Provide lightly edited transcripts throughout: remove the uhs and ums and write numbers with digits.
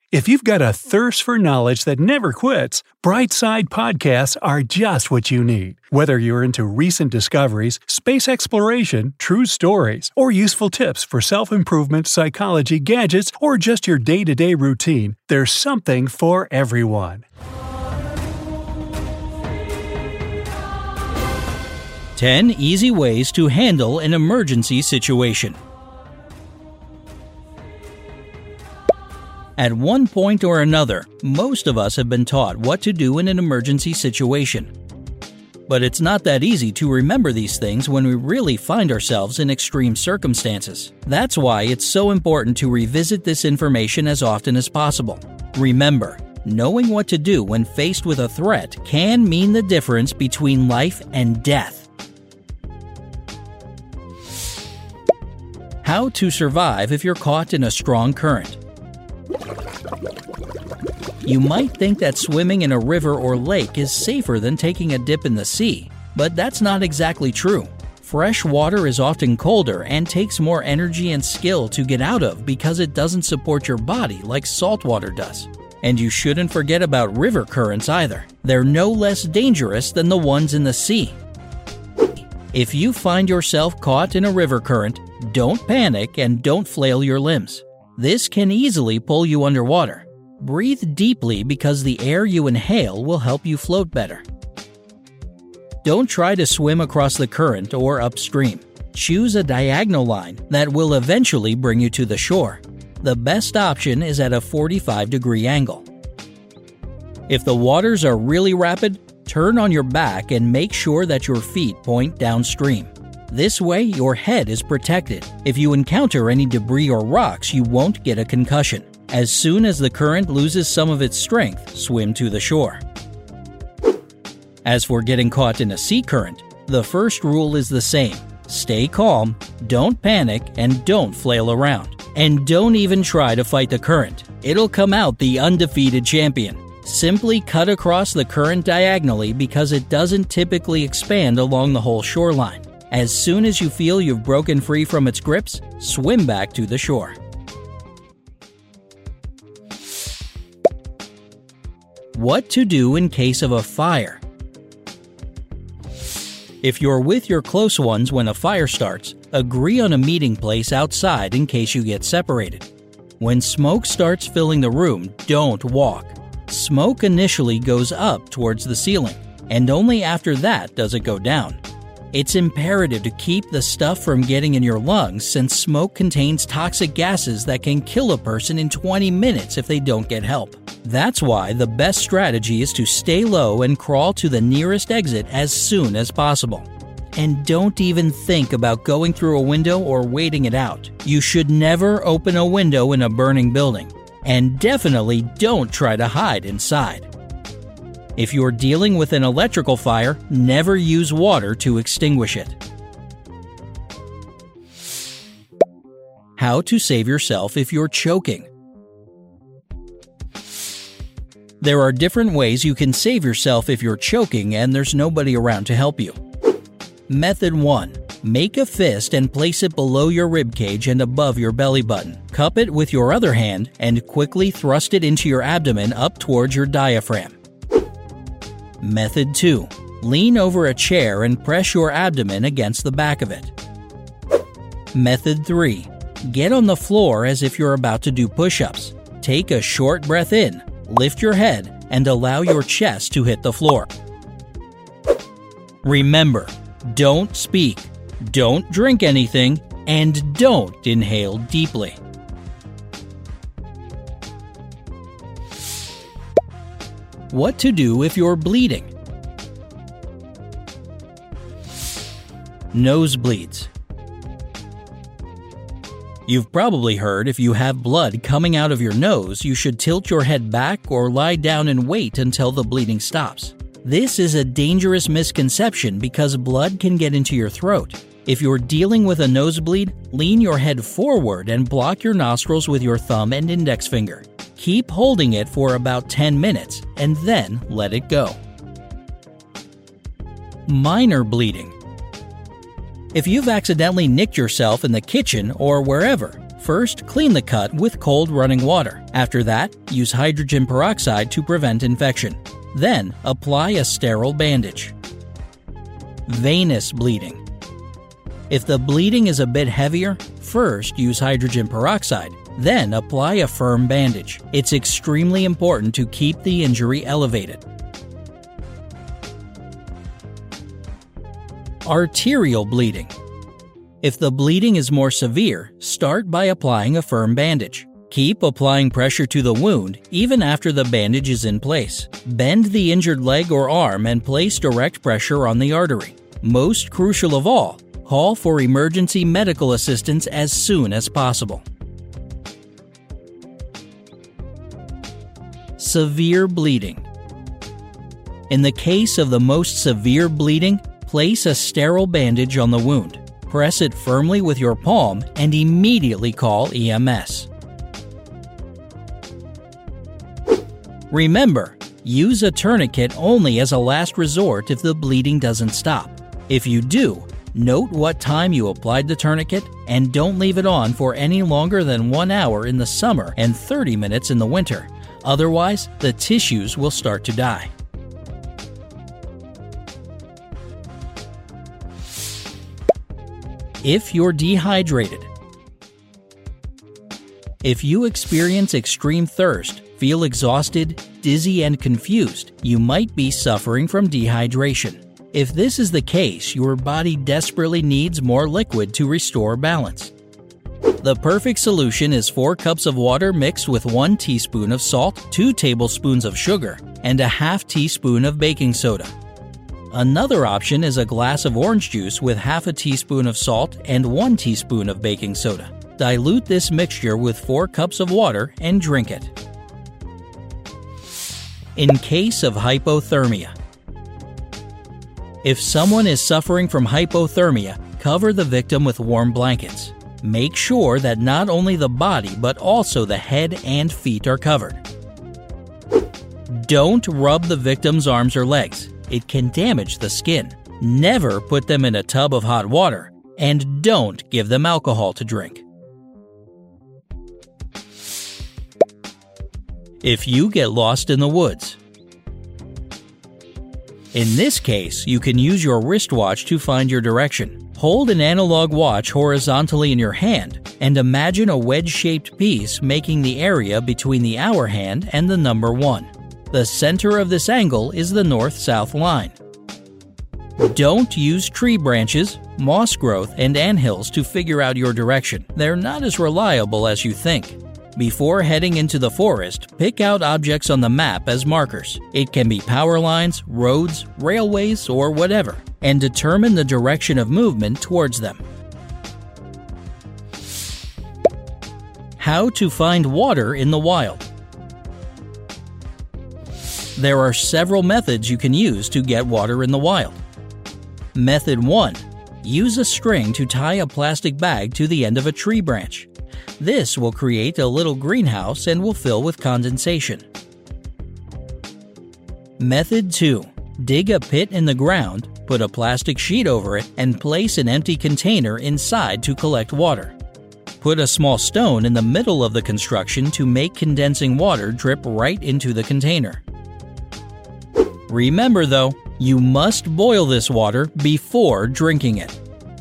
If you've got a thirst for knowledge that never quits, Brightside Podcasts are just what you need. Whether you're into recent discoveries, space exploration, true stories, or useful tips for self-improvement, psychology, gadgets, or just your day-to-day routine, there's something for everyone. 10 easy ways to handle an emergency situation. At one point or another, most of us have been taught what to do in an emergency situation. But it's not that easy to remember these things when we really find ourselves in extreme circumstances. That's why it's so important to revisit this information as often as possible. Remember, knowing what to do when faced with a threat can mean the difference between life and death. How to survive if you're caught in a strong current. You might think that swimming in a river or lake is safer than taking a dip in the sea, but that's not exactly true. Fresh water is often colder and takes more energy and skill to get out of because it doesn't support your body like salt water does. And you shouldn't forget about river currents either. They're no less dangerous than the ones in the sea. If you find yourself caught in a river current, don't panic and don't flail your limbs. This can easily pull you underwater. Breathe deeply because the air you inhale will help you float better. Don't try to swim across the current or upstream. Choose a diagonal line that will eventually bring you to the shore. The best option is at a 45-degree angle. If the waters are really rapid, turn on your back and make sure that your feet point downstream. This way, your head is protected. If you encounter any debris or rocks, you won't get a concussion. As soon as the current loses some of its strength, swim to the shore. As for getting caught in a sea current, the first rule is the same. Stay calm, don't panic, and don't flail around. And don't even try to fight the current. It'll come out the undefeated champion. Simply cut across the current diagonally because it doesn't typically expand along the whole shoreline. As soon as you feel you've broken free from its grips, swim back to the shore. What to do in case of a fire. If you're with your close ones when a fire starts, agree on a meeting place outside in case you get separated. When smoke starts filling the room, don't walk. Smoke initially goes up towards the ceiling, and only after that does it go down. It's imperative to keep the stuff from getting in your lungs since smoke contains toxic gases that can kill a person in 20 minutes if they don't get help. That's why the best strategy is to stay low and crawl to the nearest exit as soon as possible. And don't even think about going through a window or waiting it out. You should never open a window in a burning building. And definitely don't try to hide inside. If you're dealing with an electrical fire, never use water to extinguish it. How to save yourself if you're choking. There are different ways you can save yourself if you're choking and there's nobody around to help you. Method 1. Make a fist and place it below your ribcage and above your belly button. Cup it with your other hand and quickly thrust it into your abdomen up towards your diaphragm. Method 2. Lean over a chair and press your abdomen against the back of it. Method 3. Get on the floor as if you're about to do push-ups. Take a short breath in, lift your head, and allow your chest to hit the floor. Remember, don't speak, don't drink anything, and don't inhale deeply. What to do if you're bleeding. Nosebleeds. You've probably heard if you have blood coming out of your nose, you should tilt your head back or lie down and wait until the bleeding stops. This is a dangerous misconception because blood can get into your throat. If you're dealing with a nosebleed, lean your head forward and block your nostrils with your thumb and index finger. Keep holding it for about 10 minutes and then let it go. Minor bleeding. If you've accidentally nicked yourself in the kitchen or wherever, First, clean the cut with cold running water. After that, use hydrogen peroxide to prevent infection. Then, apply a sterile bandage. Venous bleeding. If the bleeding is a bit heavier, first use hydrogen peroxide, then apply a firm bandage. It's extremely important to keep the injury elevated. Arterial bleeding. If the bleeding is more severe, start by applying a firm bandage. Keep applying pressure to the wound even after the bandage is in place. Bend the injured leg or arm and place direct pressure on the artery. Most crucial of all, call for emergency medical assistance as soon as possible. Severe bleeding. In the case of the most severe bleeding, place a sterile bandage on the wound. Press it firmly with your palm and immediately call EMS. Remember, use a tourniquet only as a last resort if the bleeding doesn't stop. If you do, note what time you applied the tourniquet and don't leave it on for any longer than 1 hour in the summer and 30 minutes in the winter. Otherwise, the tissues will start to die. If you're dehydrated. If you experience extreme thirst, feel exhausted, dizzy, and confused, you might be suffering from dehydration. If this is the case, your body desperately needs more liquid to restore balance. The perfect solution is 4 cups of water mixed with 1 teaspoon of salt, 2 tablespoons of sugar, and a half teaspoon of baking soda. Another option is a glass of orange juice with half a teaspoon of salt and 1 teaspoon of baking soda. Dilute this mixture with 4 cups of water and drink it. In case of hypothermia. If someone is suffering from hypothermia, cover the victim with warm blankets. Make sure that not only the body but also the head and feet are covered. Don't rub the victim's arms or legs. It can damage the skin. Never put them in a tub of hot water, and don't give them alcohol to drink. If you get lost in the woods. In this case, you can use your wristwatch to find your direction. Hold an analog watch horizontally in your hand and imagine a wedge-shaped piece making the area between the hour hand and the number 1. The center of this angle is the north-south line. Don't use tree branches, moss growth, and anthills to figure out your direction. They're not as reliable as you think. Before heading into the forest, pick out objects on the map as markers. It can be power lines, roads, railways, or whatever, and determine the direction of movement towards them. How to find water in the wild. There are several methods you can use to get water in the wild. Method 1. Use a string to tie a plastic bag to the end of a tree branch. This will create a little greenhouse and will fill with condensation. Method 2. Dig a pit in the ground, put a plastic sheet over it, and place an empty container inside to collect water. Put a small stone in the middle of the construction to make condensing water drip right into the container. Remember though, you must boil this water before drinking it.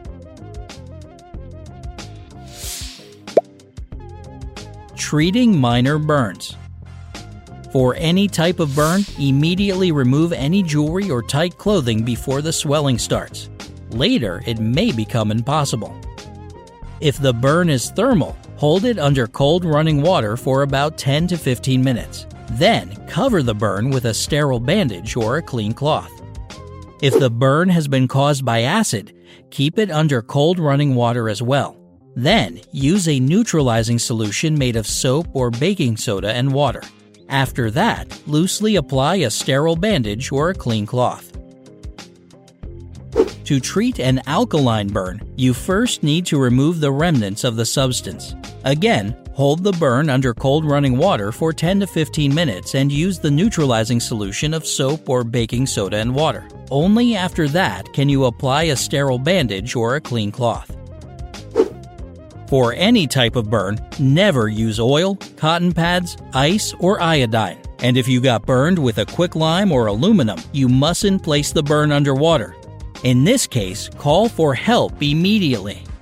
Treating minor burns. For any type of burn, immediately remove any jewelry or tight clothing before the swelling starts. Later, it may become impossible. If the burn is thermal, hold it under cold running water for about 10 to 15 minutes. Then, cover the burn with a sterile bandage or a clean cloth. If the burn has been caused by acid, keep it under cold running water as well. Then, use a neutralizing solution made of soap or baking soda and water. After that, loosely apply a sterile bandage or a clean cloth. To treat an alkaline burn, you first need to remove the remnants of the substance. Again, hold the burn under cold running water for 10 to 15 minutes and use the neutralizing solution of soap or baking soda and water. Only after that can you apply a sterile bandage or a clean cloth. For any type of burn, never use oil, cotton pads, ice, or iodine. And if you got burned with a quicklime or aluminum, you mustn't place the burn underwater. In this case, call for help immediately.